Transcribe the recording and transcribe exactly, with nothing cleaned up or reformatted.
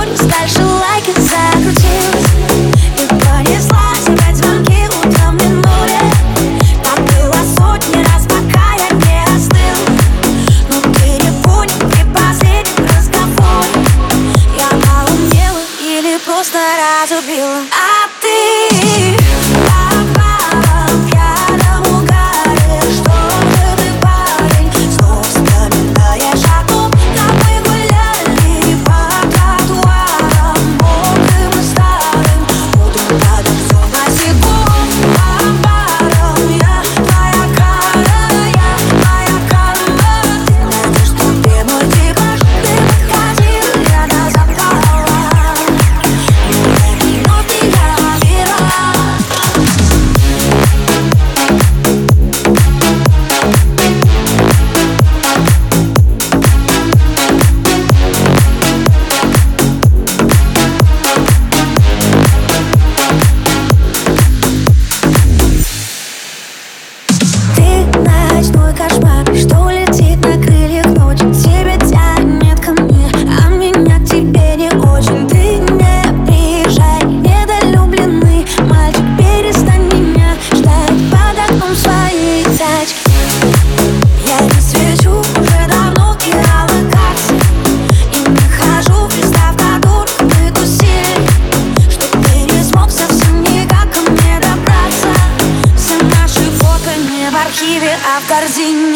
курим, дальше лайки закрутилась и понеслась опять звонки утром в минуте. Так было сотни раз, пока я не остыл. Но ты не понял при последнем разговоре. Я поумнела или просто разубила. А ты попала в пьяном угаре. Что же ты, парень, снова вспоминаешь о том, как мы гуляли по тротуарам мокрым и старым. Утром рядом все босиком по барам. Я твоя кара, я твоя карма. Ты найдешь, что ты мой типаж. Ты подходил, я на запала. Но ты я вера. Ты ночной кошмар, что летит на крыльях ночи. Тебя тянет ко мне, а меня к тебе не очень. Ты не приезжай, недолюбленный мальчик, перестань меня ждать под окном своей тачки. Я не свечу, уже давно теряла карты и не хожу в места, в которых мы тусили. Что ты не смог совсем никак ко мне добраться. Все наши фото не в архиве, а в корзине.